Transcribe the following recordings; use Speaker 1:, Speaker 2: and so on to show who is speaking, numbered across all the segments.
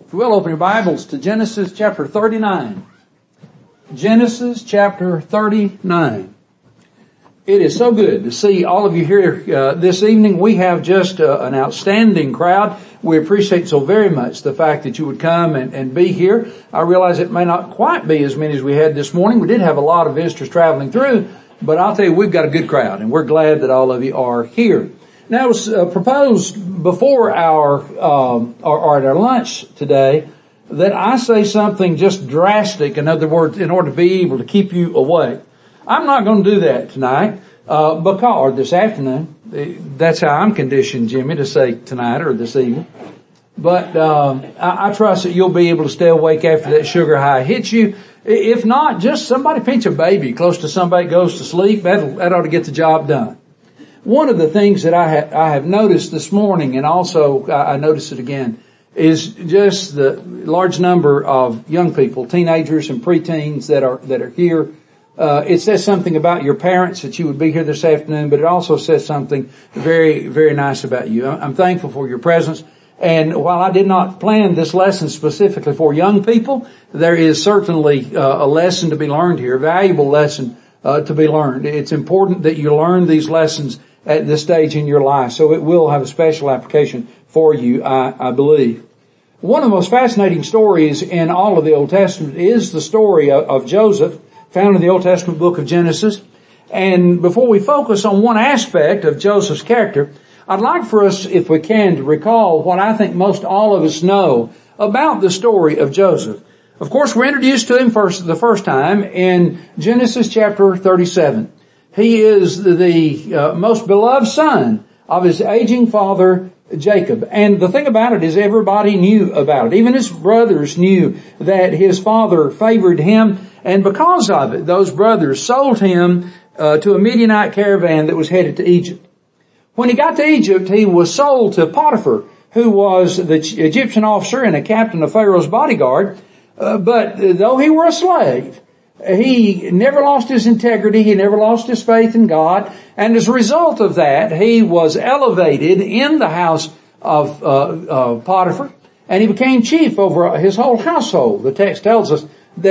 Speaker 1: If you will, open your Bibles to Genesis chapter 39. Genesis chapter 39. It is so good to see all of you here this evening. We have just an outstanding crowd. We appreciate so very much the fact that you would come and be here. I realize it may not quite be as many as we had this morning. We did have a lot of visitors traveling through, but I'll tell you, we've got a good crowd, and we're glad that all of you are here. Now, it was proposed before or at our lunch today that I say something just drastic, in other words, in order to be able to keep you awake. I'm not going to do that tonight, or this afternoon. That's how I'm conditioned, Jimmy, to say tonight or this evening. But I trust that you'll be able to stay awake after that sugar high hits you. If not, just somebody pinch a baby close to somebody goes to sleep. That ought to get the job done. One of the things that I have noticed this morning, and also I noticed it again, is just the large number of young people, teenagers and preteens that are here. It says something about your parents that you would be here this afternoon, but it also says something very, very nice about you. I'm thankful for your presence. And while I did not plan this lesson specifically for young people, there is certainly a lesson to be learned here, a valuable lesson to be learned. It's important that you learn these lessons at this stage in your life, so it will have a special application for you, I believe. One of the most fascinating stories in all of the Old Testament is the story of Joseph, found in the Old Testament book of Genesis. And before we focus on one aspect of Joseph's character, I'd like for us, if we can, to recall what I think most all of us know about the story of Joseph. Of course, we're introduced to him the first time in Genesis chapter 37. He is the most beloved son of his aging father, Jacob. And the thing about it is everybody knew about it. Even his brothers knew that his father favored him. And because of it, those brothers sold him to a Midianite caravan that was headed to Egypt. When he got to Egypt, he was sold to Potiphar, who was the Egyptian officer and a captain of Pharaoh's bodyguard. But though he were a slave, he never lost his integrity. He never lost his faith in God. And as a result of that, he was elevated in the house of Potiphar, and he became chief over his whole household. The text tells us that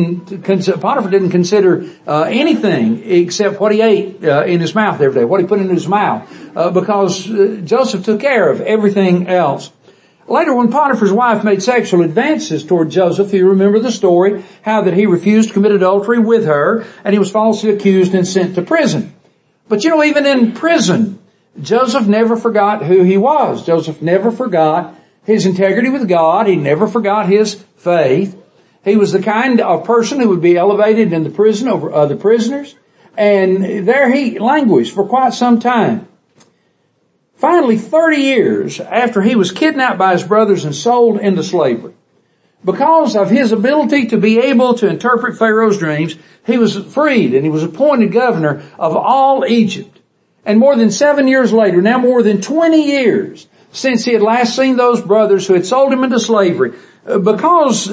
Speaker 1: Potiphar didn't consider anything except what he ate in his mouth every day, what he put into his mouth, because Joseph took care of everything else. Later, when Potiphar's wife made sexual advances toward Joseph, you remember the story, how that he refused to commit adultery with her, and he was falsely accused and sent to prison. But even in prison, Joseph never forgot who he was. Joseph never forgot his integrity with God. He never forgot his faith. He was the kind of person who would be elevated in the prison over other prisoners, and there he languished for quite some time. Finally, 30 years after he was kidnapped by his brothers and sold into slavery, because of his ability to be able to interpret Pharaoh's dreams, he was freed and he was appointed governor of all Egypt. And more than 7 years later, now more than 20 years since he had last seen those brothers who had sold him into slavery, because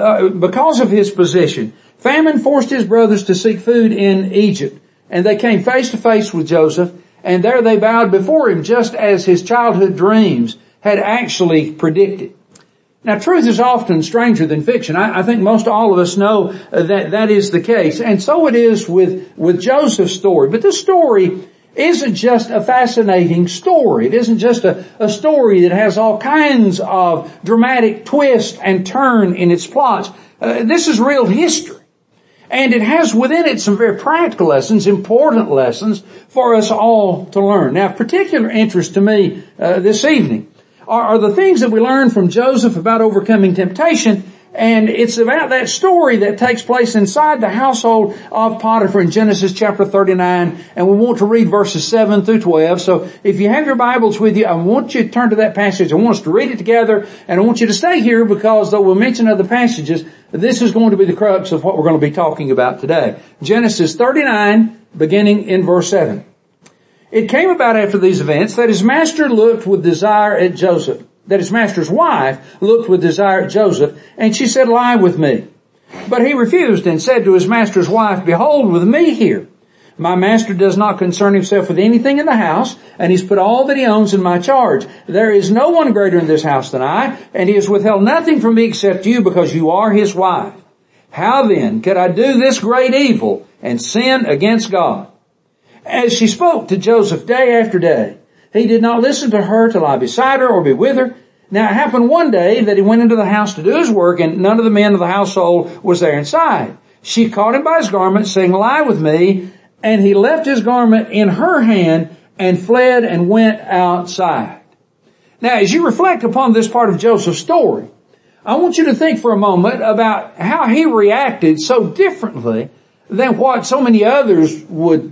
Speaker 1: of his position, famine forced his brothers to seek food in Egypt. And they came face to face with Joseph, and there they bowed before him, just as his childhood dreams had actually predicted. Now, truth is often stranger than fiction. I think most all of us know that is the case. And so it is with Joseph's story. But this story isn't just a fascinating story. It isn't just a story that has all kinds of dramatic twist and turn in its plots. This is real history. And it has within it some very practical lessons, important lessons for us all to learn. Now, of particular interest to me this evening are the things that we learn from Joseph about overcoming temptation. And it's about that story that takes place inside the household of Potiphar in Genesis chapter 39. And we want to read verses 7 through 12. So if you have your Bibles with you, I want you to turn to that passage. I want us to read it together. And I want you to stay here because though we'll mention other passages, this is going to be the crux of what we're going to be talking about today. Genesis 39, beginning in verse 7. It came about after these events that his master looked with desire at Joseph. That his master's wife looked with desire at Joseph, and she said, "Lie with me." But he refused and said to his master's wife, "Behold, with me here, My master does not concern himself with anything in the house, and he's put all that he owns in my charge. There is no one greater in this house than I, and he has withheld nothing from me except you, because you are his wife. How then could I do this great evil and sin against God?" As she spoke to Joseph day after day, he did not listen to her to lie beside her or be with her. Now it happened one day that he went into the house to do his work, and none of the men of the household was there inside. She caught him by his garment, saying, "Lie with me." And he left his garment in her hand and fled and went outside. Now, as you reflect upon this part of Joseph's story, I want you to think for a moment about how he reacted so differently than how so many others would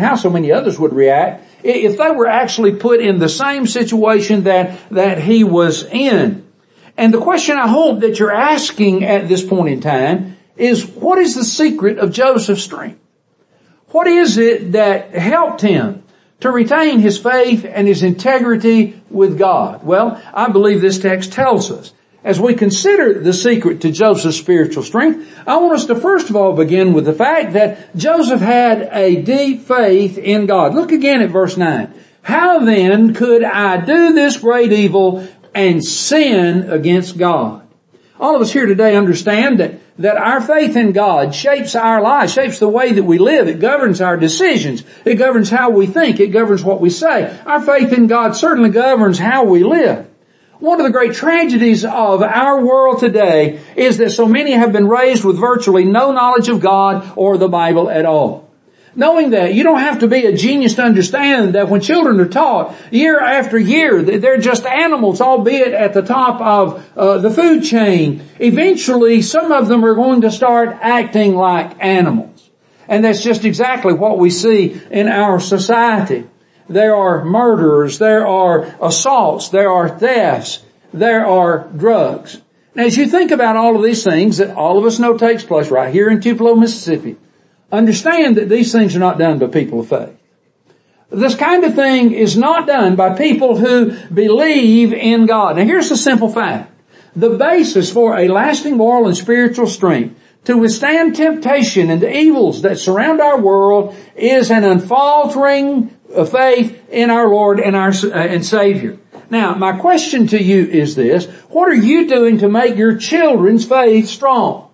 Speaker 1: react if they were actually put in the same situation that he was in. And the question I hope that you're asking at this point in time is, what is the secret of Joseph's strength? What is it that helped him to retain his faith and his integrity with God? Well, I believe this text tells us. As we consider the secret to Joseph's spiritual strength, I want us to first of all begin with the fact that Joseph had a deep faith in God. Look again at verse 9. How then could I do this great evil and sin against God? All of us here today understand that our faith in God shapes our lives, shapes the way that we live. It governs our decisions. It governs how we think. It governs what we say. Our faith in God certainly governs how we live. One of the great tragedies of our world today is that so many have been raised with virtually no knowledge of God or the Bible at all. Knowing that, you don't have to be a genius to understand that when children are taught year after year, they're just animals, albeit at the top of the food chain. Eventually, some of them are going to start acting like animals. And that's just exactly what we see in our society. There are murderers, there are assaults, there are thefts, there are drugs. Now, as you think about all of these things that all of us know takes place right here in Tupelo, Mississippi, understand that these things are not done by people of faith. This kind of thing is not done by people who believe in God. Now, here's the simple fact. The basis for a lasting moral and spiritual strength to withstand temptation and the evils that surround our world is an unfaltering faith in our Lord and Savior. Now, my question to you is this: what are you doing to make your children's faith strong?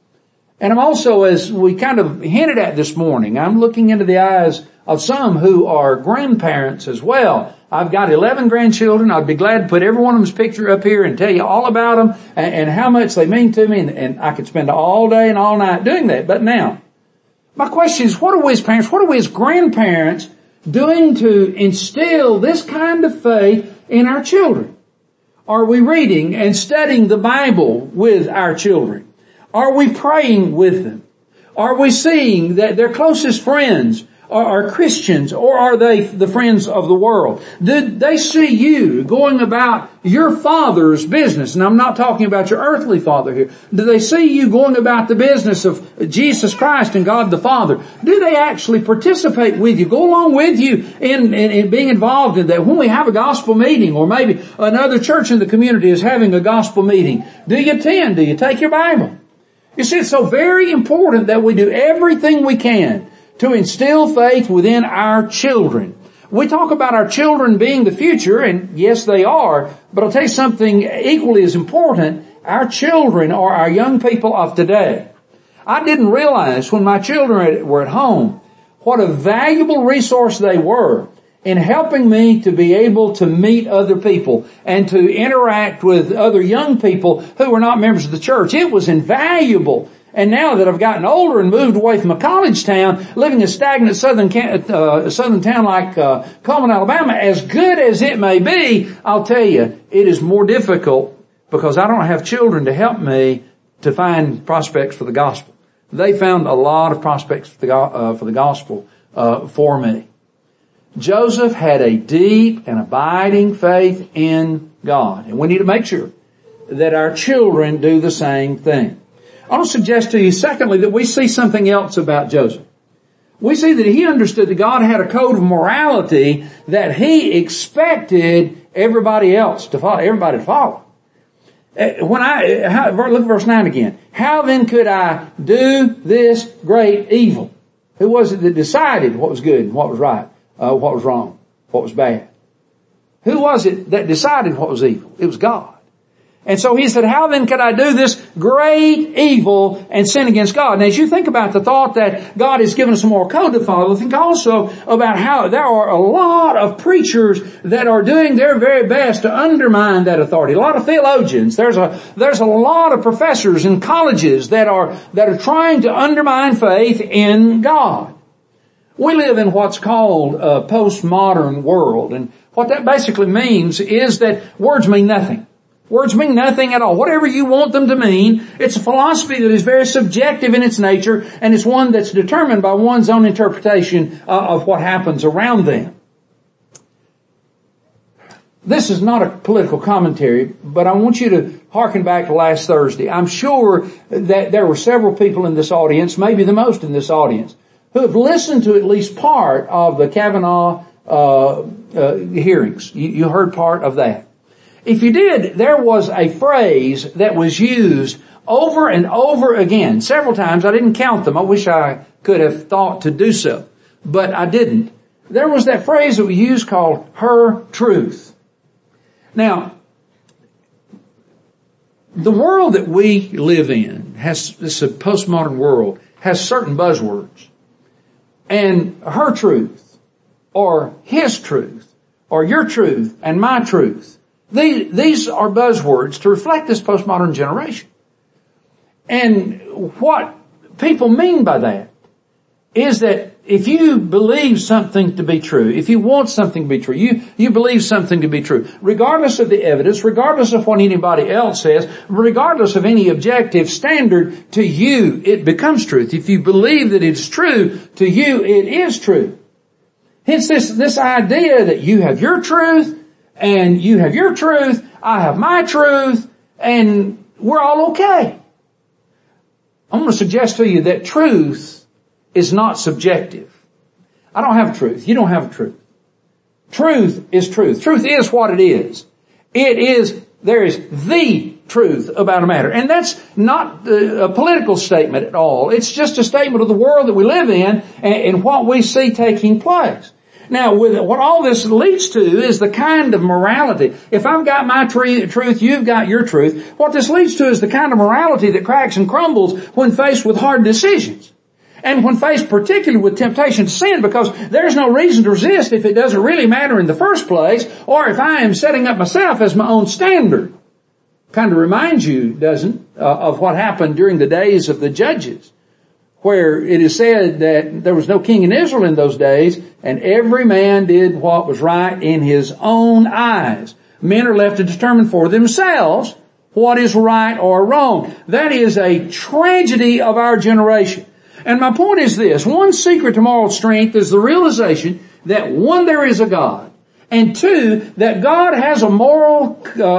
Speaker 1: And I'm also, as we kind of hinted at this morning, I'm looking into the eyes of some who are grandparents as well. I've got 11 grandchildren. I'd be glad to put every one of them's picture up here and tell you all about them and how much they mean to me, and I could spend all day and all night doing that. But now, my question is, what are we as parents, what are we as grandparents doing to instill this kind of faith in our children? Are we reading and studying the Bible with our children? Are we praying with them? Are we seeing that their closest friends are Christians, or are they the friends of the world? Did they see you going about your father's business? And I'm not talking about your earthly father here. Do they see you going about the business of Jesus Christ and God the Father? Do they actually participate with you, go along with you in being involved in that? When we have a gospel meeting, or maybe another church in the community is having a gospel meeting, do you attend? Do you take your Bible? You see, it's so very important that we do everything we can to instill faith within our children. We talk about our children being the future, and yes, they are, but I'll tell you something equally as important. Our children are our young people of today. I didn't realize when my children were at home what a valuable resource they were in helping me to be able to meet other people and to interact with other young people who were not members of the church. It was invaluable. And now that I've gotten older and moved away from a college town, living in a stagnant southern town like Cullman, Alabama, as good as it may be, I'll tell you, it is more difficult because I don't have children to help me to find prospects for the gospel. They found a lot of prospects for the gospel for me. Joseph had a deep and abiding faith in God, and we need to make sure that our children do the same thing. I want to suggest to you, secondly, that we see something else about Joseph. We see that he understood that God had a code of morality that he expected everybody to follow. Look at verse 9 again. How then could I do this great evil? Who was it that decided what was good and what was right, what was wrong, what was bad? Who was it that decided what was evil? It was God. And so he said, how then could I do this great evil and sin against God? And as you think about the thought that God has given us a moral code to follow, think also about how there are a lot of preachers that are doing their very best to undermine that authority. A lot of theologians. There's a lot of professors in colleges that are trying to undermine faith in God. We live in what's called a postmodern world. And what that basically means is that words mean nothing. Words mean nothing at all. Whatever you want them to mean, it's a philosophy that is very subjective in its nature, and it's one that's determined by one's own interpretation of what happens around them. This is not a political commentary, but I want you to hearken back to last Thursday. I'm sure that there were several people in this audience, maybe the most in this audience, who have listened to at least part of the Kavanaugh hearings. You heard part of that. If you did, there was a phrase that was used over and over again, several times. I didn't count them. I wish I could have thought to do so, but I didn't. There was that phrase that we used called her truth. Now, the world that we live in this a postmodern world, has certain buzzwords. And her truth, or his truth, or your truth, and my truth. These are buzzwords to reflect this postmodern generation. And what people mean by that is that if you believe something to be true, if you want something to be true, you believe something to be true, regardless of the evidence, regardless of what anybody else says, regardless of any objective standard, to you it becomes truth. If you believe that it's true, to you it is true. Hence this idea that you have your truth, and you have your truth, I have my truth, and we're all okay. I'm going to suggest to you that truth is not subjective. I don't have a truth. You don't have a truth. Truth is truth. Truth is what it is. There is the truth about a matter. And that's not a political statement at all. It's just a statement of the world that we live in and what we see taking place. Now, what all this leads to is the kind of morality. If I've got my truth, you've got your truth. What this leads to is the kind of morality that cracks and crumbles when faced with hard decisions. And when faced particularly with temptation to sin, because there's no reason to resist if it doesn't really matter in the first place, or if I am setting up myself as my own standard. Kind of reminds you, doesn't, of what happened during the days of the judges, where it is said that there was no king in Israel in those days, and every man did what was right in his own eyes. Men are left to determine for themselves what is right or wrong. That is a tragedy of our generation. And my point is this: one secret to moral strength is the realization that, one, there is a God, and two, that God has a moral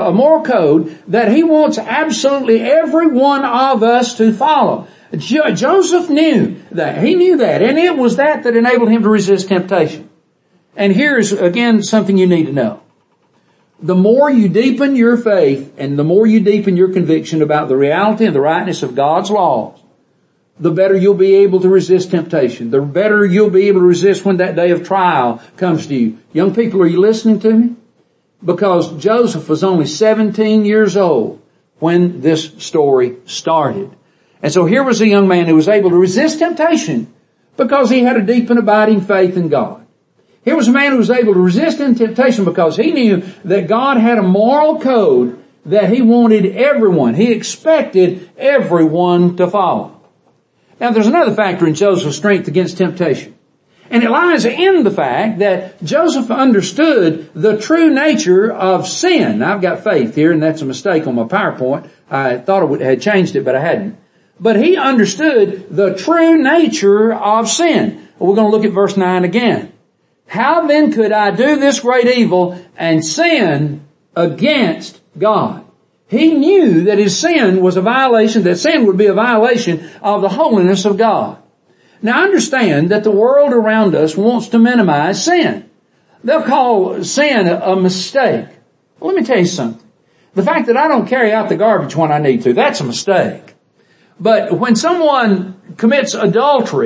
Speaker 1: code that He wants absolutely every one of us to follow. Joseph knew that. He knew that. And it was that enabled him to resist temptation. And here's, again, something you need to know. The more you deepen your faith and the more you deepen your conviction about the reality and the rightness of God's laws, the better you'll be able to resist temptation. The better you'll be able to resist when that day of trial comes to you. Young people, are you listening to me? Because Joseph was only 17 years old when this story started. And so here was a young man who was able to resist temptation because he had a deep and abiding faith in God. Here was a man who was able to resist temptation because he knew that God had a moral code that He wanted everyone, He expected everyone to follow. Now there's another factor in Joseph's strength against temptation. And it lies in the fact that Joseph understood the true nature of sin. Now, I've got faith here, and that's a mistake on my PowerPoint. I thought I had changed it, but I hadn't. But he understood the true nature of sin. We're going to look at verse 9 again. How then could I do this great evil and sin against God? He knew that his sin was a violation, that sin would be a violation of the holiness of God. Now understand that the world around us wants to minimize sin. They'll call sin a mistake. Well, let me tell you something. The fact that I don't carry out the garbage when I need to, that's a mistake. But when someone commits adultery,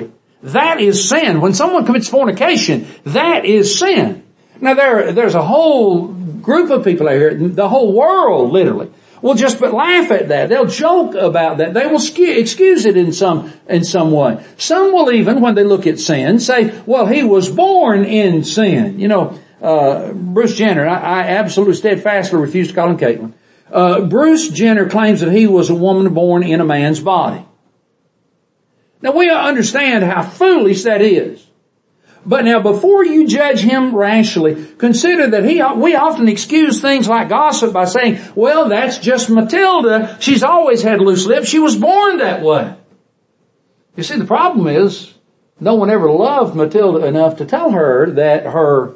Speaker 1: That is sin. When someone commits fornication, that is sin. Now there's a whole group of people out here, the whole world literally, will just but laugh at that. They'll joke about that. They will excuse it in some way. Some will even, when they look at sin, say, well, he was born in sin. You know, Bruce Jenner, I absolutely steadfastly refuse to call him Caitlin. Bruce Jenner claims that he was a woman born in a man's body. Now we understand how foolish that is. But now before you judge him rashly, consider that we often excuse things like gossip by saying, well, that's just Matilda. She's always had loose lips. She was born that way. You see, the problem is no one ever loved Matilda enough to tell her that her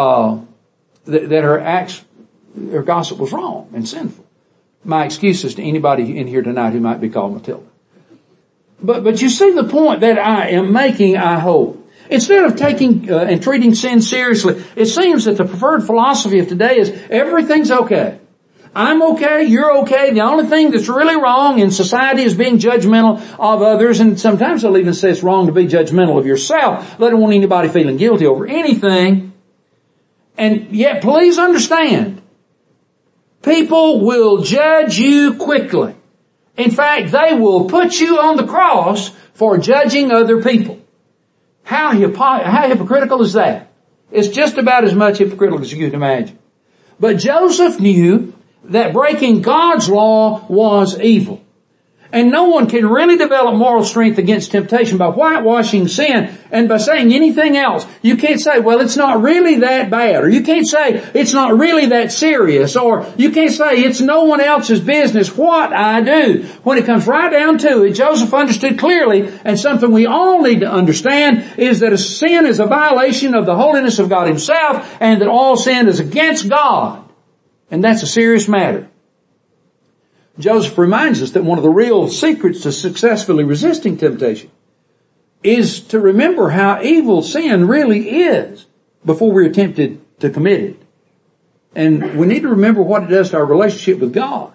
Speaker 1: gossip was wrong and sinful. My excuses to anybody in here tonight who might be called Matilda. But you see the point that I am making, I hope. Instead of taking and treating sin seriously, it seems that the preferred philosophy of today is everything's okay. I'm okay, you're okay. The only thing that's really wrong in society is being judgmental of others, and sometimes they'll even say it's wrong to be judgmental of yourself. They don't want anybody feeling guilty over anything. And yet, please understand, people will judge you quickly. In fact, they will put you on the cross for judging other people. How hypocritical is that? It's just about as much hypocritical as you can imagine. But Joseph knew that breaking God's law was evil. And no one can really develop moral strength against temptation by whitewashing sin and by saying anything else. You can't say, well, it's not really that bad, or you can't say it's not really that serious, or you can't say it's no one else's business what I do. When it comes right down to it, Joseph understood clearly, and something we all need to understand is that a sin is a violation of the holiness of God himself, and that all sin is against God. And that's a serious matter. Joseph reminds us that one of the real secrets to successfully resisting temptation is to remember how evil sin really is before we're tempted to commit it. And we need to remember what it does to our relationship with God.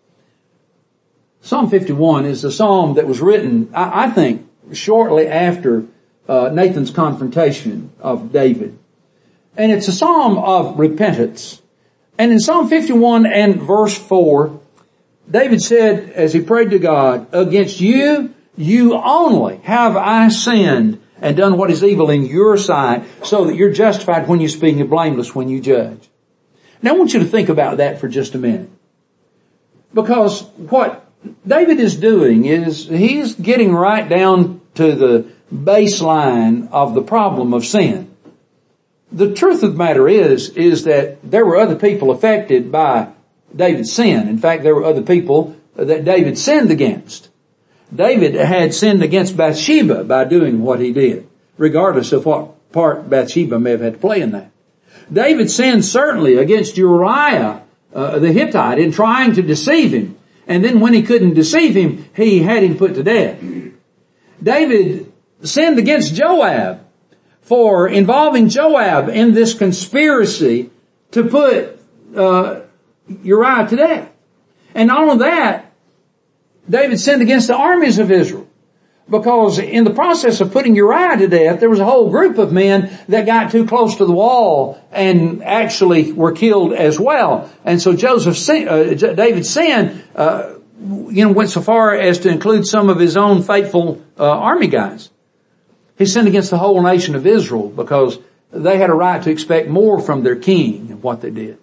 Speaker 1: Psalm 51 is a psalm that was written, I think, shortly after Nathan's confrontation of David. And it's a psalm of repentance. And in Psalm 51 and verse 4, David said, as he prayed to God, against you, you only have I sinned and done what is evil in your sight, so that you're justified when you speak and blameless when you judge. Now I want you to think about that for just a minute. Because what David is doing is he's getting right down to the baseline of the problem of sin. The truth of the matter is that there were other people affected by David's sin. In fact, there were other people that David sinned against. David had sinned against Bathsheba by doing what he did, regardless of what part Bathsheba may have had to play in that. David sinned certainly against Uriah the Hittite in trying to deceive him. And then when he couldn't deceive him, he had him put to death. David sinned against Joab for involving Joab in this conspiracy to put Uriah to death. And not only that, David sinned against the armies of Israel, because in the process of putting Uriah to death, there was a whole group of men that got too close to the wall and actually were killed as well. And so David's sin, went so far as to include some of his own faithful army guys. He sinned against the whole nation of Israel because they had a right to expect more from their king than what they did.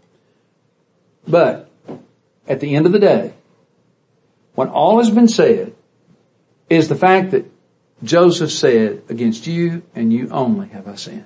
Speaker 1: But at the end of the day, when all has been said, is the fact that Joseph said, against you and you only have I sinned.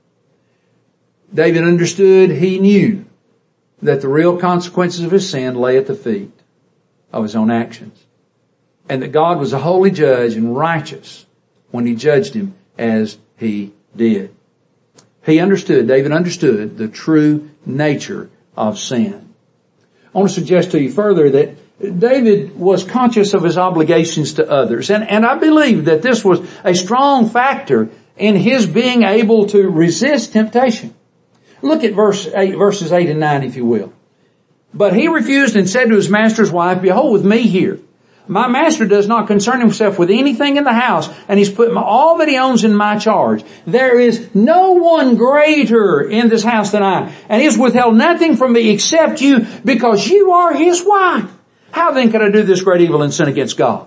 Speaker 1: David understood, he knew that the real consequences of his sin lay at the feet of his own actions. And that God was a holy judge and righteous when he judged him as he did. David understood the true nature of sin. I want to suggest to you further that David was conscious of his obligations to others. And I believe that this was a strong factor in his being able to resist temptation. Look at verses 8 and 9, if you will. But he refused and said to his master's wife, behold, with me here My master does not concern himself with anything in the house, and he's put all that he owns in my charge. There is no one greater in this house than I, and he has withheld nothing from me except you, because you are his wife. How then could I do this great evil and sin against God?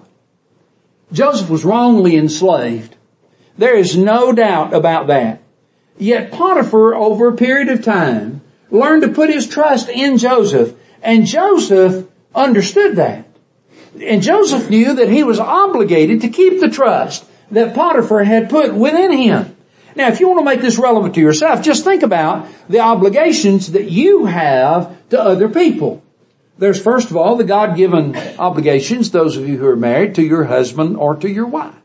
Speaker 1: Joseph was wrongly enslaved. There is no doubt about that. Yet Potiphar, over a period of time, learned to put his trust in Joseph, and Joseph understood that. And Joseph knew that he was obligated to keep the trust that Potiphar had put within him. Now, if you want to make this relevant to yourself, just think about the obligations that you have to other people. There's, first of all, the God-given obligations, those of you who are married, to your husband or to your wife.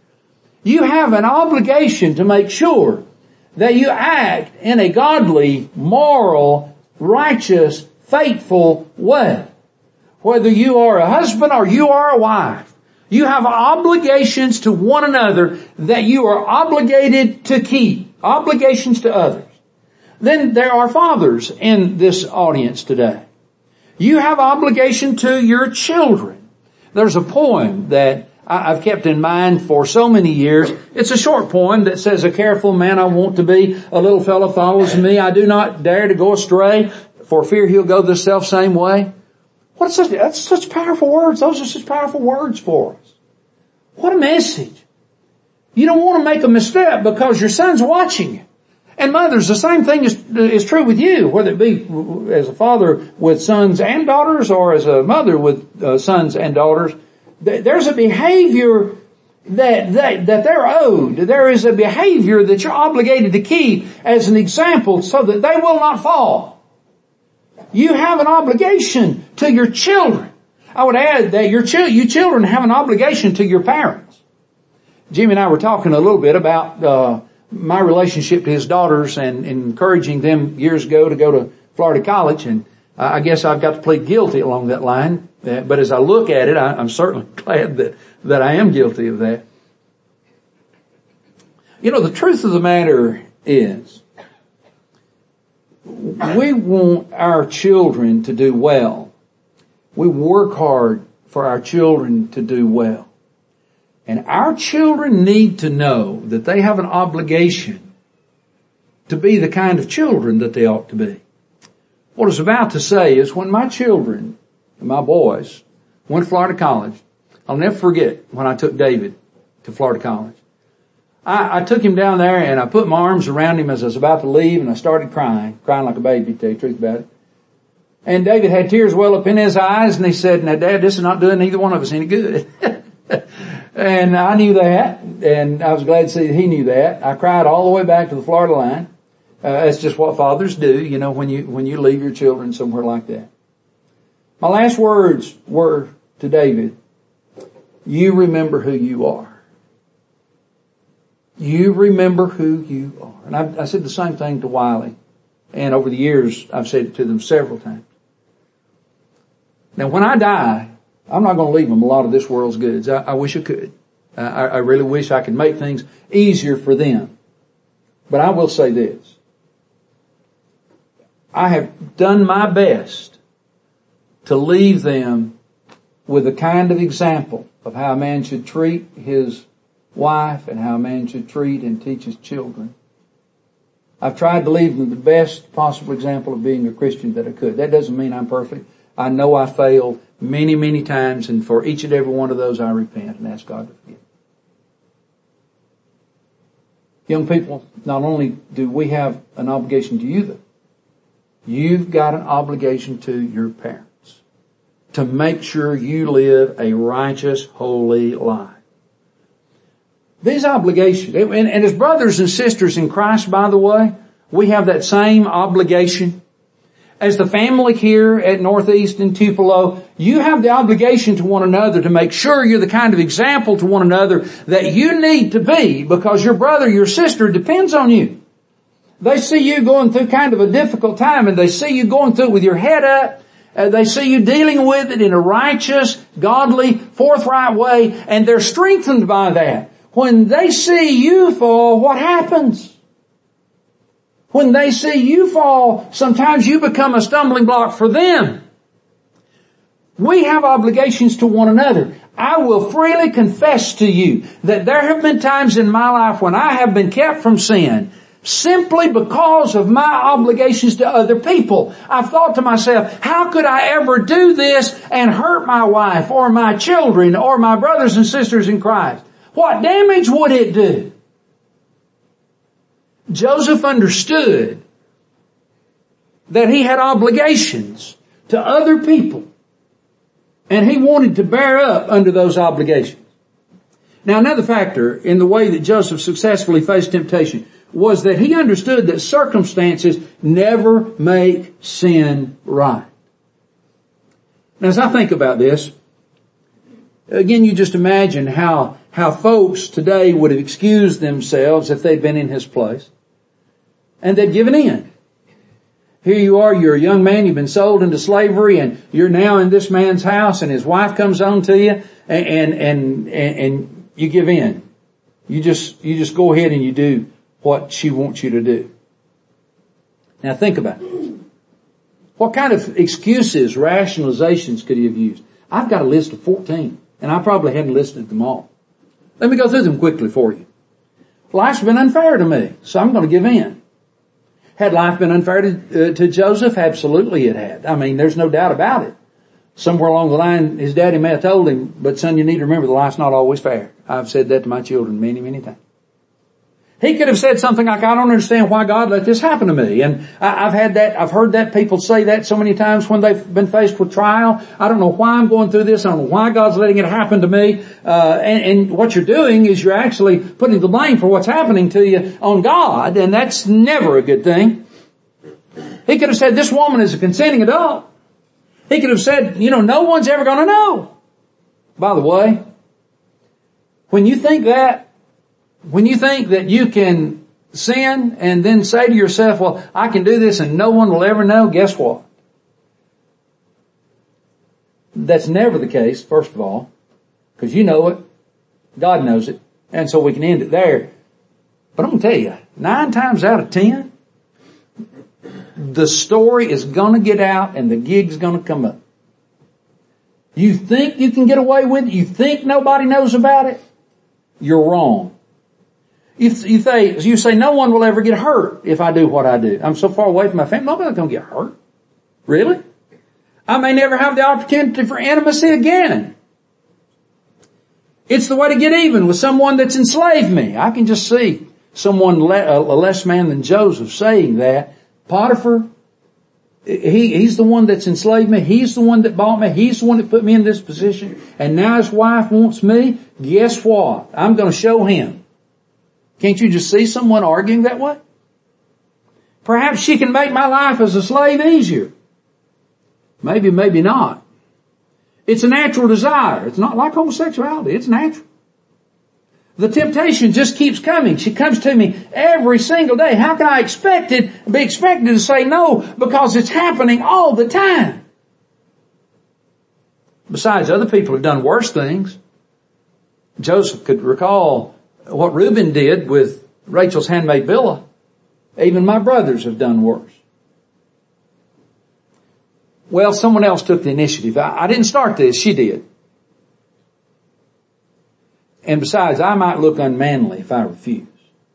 Speaker 1: You have an obligation to make sure that you act in a godly, moral, righteous, faithful way. Whether you are a husband or you are a wife, you have obligations to one another that you are obligated to keep. Obligations to others. Then there are fathers in this audience today. You have obligation to your children. There's a poem that I've kept in mind for so many years. It's a short poem that says, a careful man I want to be, a little fellow follows me. I do not dare to go astray, for fear he'll go the self-same way. That's such powerful words. Those are such powerful words for us. What a message. You don't want to make a misstep because your son's watching you. And mothers, the same thing is true with you, whether it be as a father with sons and daughters or as a mother with sons and daughters. There's a behavior that they're owed. There is a behavior that you're obligated to keep as an example so that they will not fall. You have an obligation to your children. I would add that you children have an obligation to your parents. Jimmy and I were talking a little bit about my relationship to his daughters and encouraging them years ago to go to Florida College, and I guess I've got to plead guilty along that line. But as I look at it, I'm certainly glad that I am guilty of that. You know, the truth of the matter is, we want our children to do well. We work hard for our children to do well. And our children need to know that they have an obligation to be the kind of children that they ought to be. What I was about to say is, when my children, my boys, went to Florida College, I'll never forget when I took David to Florida College. I took him down there and I put my arms around him as I was about to leave, and I started crying like a baby, to tell you the truth about it. And David had tears well up in his eyes, and he said, "Now Dad, this is not doing either one of us any good." And I knew that, and I was glad to see that he knew that. I cried all the way back to the Florida line. That's just what fathers do, you know, when you leave your children somewhere like that. My last words were to David, you remember who you are. You remember who you are. And I said the same thing to Wiley. And over the years, I've said it to them several times. Now, when I die, I'm not going to leave them a lot of this world's goods. I wish I could. I really wish I could make things easier for them. But I will say this. I have done my best to leave them with a kind of example of how a man should treat his wife and how a man should treat and teach his children. I've tried to leave them the best possible example of being a Christian that I could. That doesn't mean I'm perfect. I know I failed many, many times, and for each and every one of those I repent and ask God to forgive. Young people, not only do we have an obligation to you, though, you've got an obligation to your parents to make sure you live a righteous, holy life. These obligations, and as brothers and sisters in Christ, by the way, we have that same obligation. As the family here at Northeast in Tupelo, you have the obligation to one another to make sure you're the kind of example to one another that you need to be, because your brother, your sister depends on you. They see you going through kind of a difficult time, and they see you going through it with your head up. They see you dealing with it in a righteous, godly, forthright way, and they're strengthened by that. When they see you fall, what happens? When they see you fall, sometimes you become a stumbling block for them. We have obligations to one another. I will freely confess to you that there have been times in my life when I have been kept from sin simply because of my obligations to other people. I've thought to myself, how could I ever do this and hurt my wife or my children or my brothers and sisters in Christ? What damage would it do? Joseph understood that he had obligations to other people, and he wanted to bear up under those obligations. Now, another factor in the way that Joseph successfully faced temptation was that he understood that circumstances never make sin right. Now, as I think about this, again, you just imagine how folks today would have excused themselves if they'd been in his place, and they'd given in. Here you are, you're a young man, you've been sold into slavery, and you're now in this man's house, and his wife comes on to you, and you give in. You just go ahead and you do what she wants you to do. Now think about it. What kind of excuses, rationalizations could he have used? I've got a list of 14, and I probably hadn't listed them all. Let me go through them quickly for you. Life's been unfair to me, so I'm going to give in. Had life been unfair to Joseph? Absolutely it had. I mean, there's no doubt about it. Somewhere along the line, his daddy may have told him, but son, you need to remember that life's not always fair. I've said that to my children many, many times. He could have said something like, I don't understand why God let this happen to me. And I've heard that people say that so many times when they've been faced with trial. I don't know why I'm going through this. I don't know why God's letting it happen to me. And what you're doing is you're actually putting the blame for what's happening to you on God. And that's never a good thing. He could have said, this woman is a consenting adult. He could have said, no one's ever going to know. By the way, when you think that you can sin and then say to yourself, well, I can do this and no one will ever know, guess what? That's never the case, first of all, because you know it, God knows it, and so we can end it there. But I'm going to tell you, 9 times out of 10, the story is going to get out and the gig's going to come up. You think you can get away with it? You think nobody knows about it? You're wrong. You say no one will ever get hurt if I do what I do. I'm so far away from my family, nobody's going to get hurt. Really? I may never have the opportunity for intimacy again. It's the way to get even with someone that's enslaved me. I can just see someone, a less man than Joseph, saying that. Potiphar, he's the one that's enslaved me. He's the one that bought me. He's the one that put me in this position. And now his wife wants me. Guess what? I'm going to show him. Can't you just see someone arguing that way? Perhaps she can make my life as a slave easier. Maybe, maybe not. It's a natural desire. It's not like homosexuality. It's natural. The temptation just keeps coming. She comes to me every single day. How can I be expected to say no? Because it's happening all the time. Besides, other people have done worse things. Joseph could recall what Reuben did with Rachel's handmaid Bilhah. Even my brothers have done worse. Well, someone else took the initiative. I didn't start this. She did. And besides, I might look unmanly if I refuse.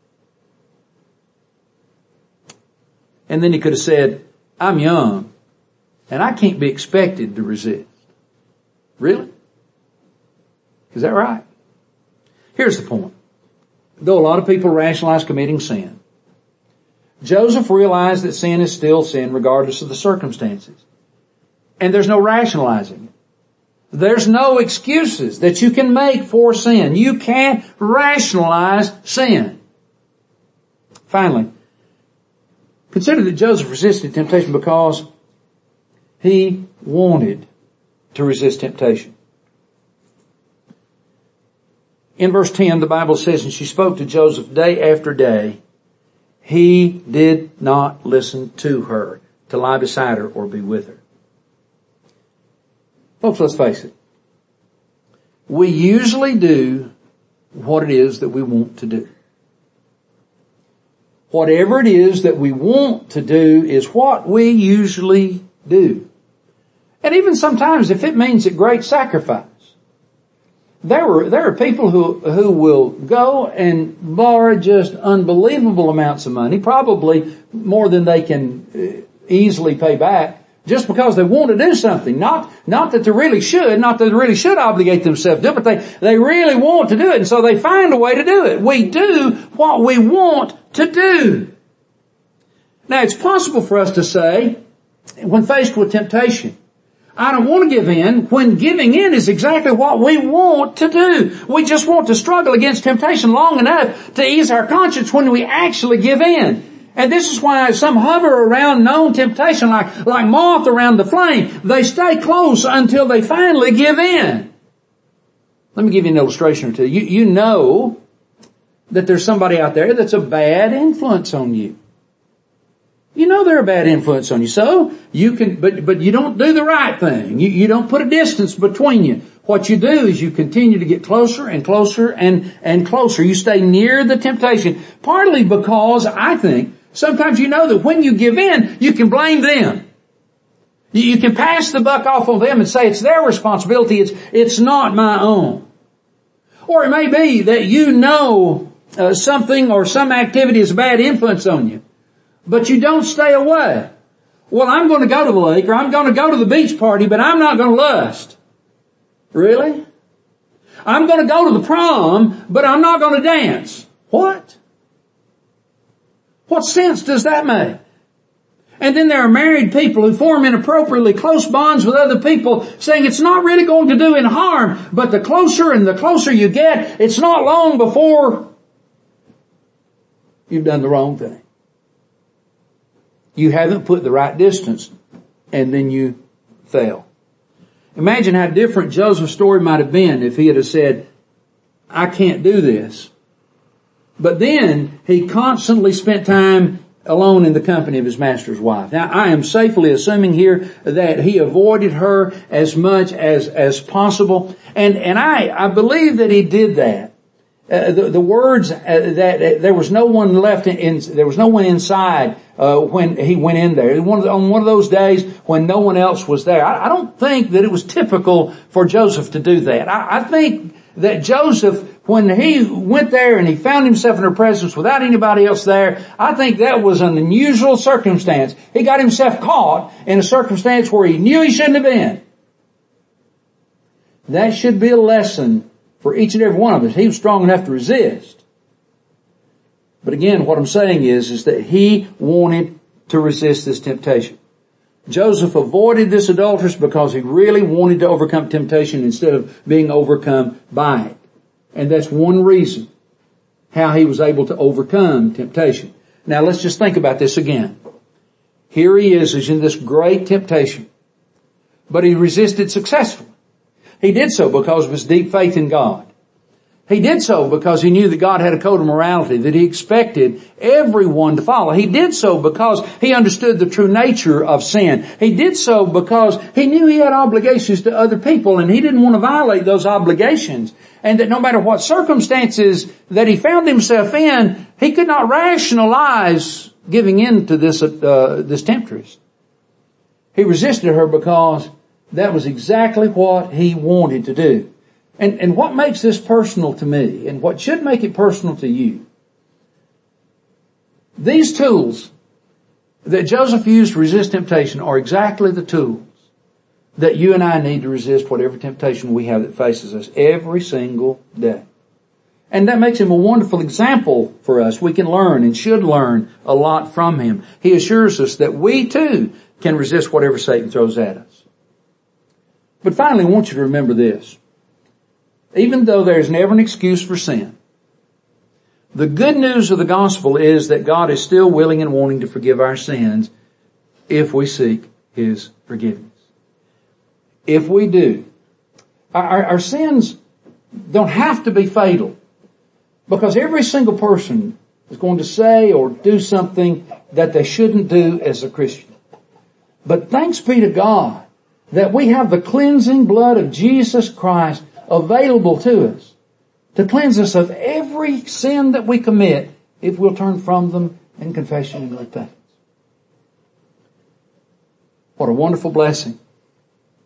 Speaker 1: And then he could have said, I'm young and I can't be expected to resist. Really? Is that right? Here's the point. Though a lot of people rationalize committing sin, Joseph realized that sin is still sin regardless of the circumstances. And there's no rationalizing it. There's no excuses that you can make for sin. You can't rationalize sin. Finally, consider that Joseph resisted temptation because he wanted to resist temptation. In verse 10, the Bible says, and she spoke to Joseph day after day. He did not listen to her to lie beside her or be with her. Folks, let's face it. We usually do what it is that we want to do. Whatever it is that we want to do is what we usually do. And even sometimes if it means a great sacrifice. There are people who will go and borrow just unbelievable amounts of money, probably more than they can easily pay back, just because they want to do something. Not that they really should obligate themselves to it, but they really want to do it, and so they find a way to do it. We do what we want to do. Now it's possible for us to say, when faced with temptation, I don't want to give in, when giving in is exactly what we want to do. We just want to struggle against temptation long enough to ease our conscience when we actually give in. And this is why some hover around known temptation like moth around the flame. They stay close until they finally give in. Let me give you an illustration or two. You know that there's somebody out there that's a bad influence on you. You know they're a bad influence on you. So you can, but you don't do the right thing. You don't put a distance between you. What you do is you continue to get closer and closer and closer. You stay near the temptation. Partly because I think sometimes you know that when you give in, you can blame them. You can pass the buck off on them and say it's their responsibility. It's not my own. Or it may be that you know something or some activity is a bad influence on you, but you don't stay away. Well, I'm going to go to the lake or I'm going to go to the beach party, but I'm not going to lust. Really? I'm going to go to the prom, but I'm not going to dance. What? What sense does that make? And then there are married people who form inappropriately close bonds with other people, saying it's not really going to do any harm, but the closer and the closer you get, it's not long before you've done the wrong thing. You haven't put the right distance, and then you fail. Imagine how different Joseph's story might have been if he had said, I can't do this. But then he constantly spent time alone in the company of his master's wife. Now, I am safely assuming here that he avoided her as much as possible. And I believe that he did that. The words that there was no one left there was no one inside when he went in there. On one of those days when no one else was there. I don't think that it was typical for Joseph to do that. I think that Joseph, when he went there and he found himself in her presence without anybody else there, I think that was an unusual circumstance. He got himself caught in a circumstance where he knew he shouldn't have been. That should be a lesson for each and every one of us. He was strong enough to resist. But again, what I'm saying is that he wanted to resist this temptation. Joseph avoided this adulteress because he really wanted to overcome temptation instead of being overcome by it. And that's one reason how he was able to overcome temptation. Now let's just think about this again. Here he is in this great temptation, but he resisted successfully. He did so because of his deep faith in God. He did so because he knew that God had a code of morality that he expected everyone to follow. He did so because he understood the true nature of sin. He did so because he knew he had obligations to other people and he didn't want to violate those obligations. And that no matter what circumstances that he found himself in, he could not rationalize giving in to this temptress. He resisted her because that was exactly what he wanted to do. And what makes this personal to me, and what should make it personal to you, these tools that Joseph used to resist temptation are exactly the tools that you and I need to resist whatever temptation we have that faces us every single day. And that makes him a wonderful example for us. We can learn and should learn a lot from him. He assures us that we too can resist whatever Satan throws at us. But finally, I want you to remember this. Even though there's never an excuse for sin, the good news of the gospel is that God is still willing and wanting to forgive our sins if we seek his forgiveness. If we do, our sins don't have to be fatal, because every single person is going to say or do something that they shouldn't do as a Christian. But thanks be to God that we have the cleansing blood of Jesus Christ available to us to cleanse us of every sin that we commit if we'll turn from them in confession and repentance. What a wonderful blessing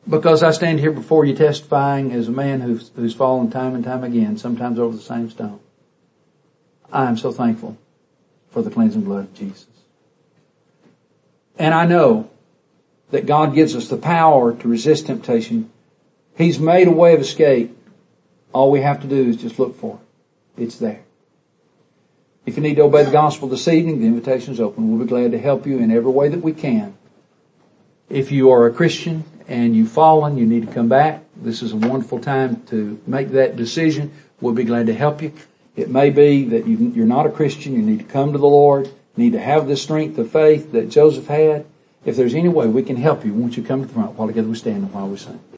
Speaker 1: because I stand here before you testifying as a man who's fallen time and time again, sometimes over the same stone. I am so thankful for the cleansing blood of Jesus. And I know that God gives us the power to resist temptation. He's made a way of escape. All we have to do is just look for it. It's there. If you need to obey the gospel this evening, the invitation is open. We'll be glad to help you in every way that we can. If you are a Christian and you've fallen, you need to come back. This is a wonderful time to make that decision. We'll be glad to help you. It may be that you're not a Christian. You need to come to the Lord. You need to have the strength of faith that Joseph had. If there's any way we can help you, won't you come to the front while together we stand and while we sing.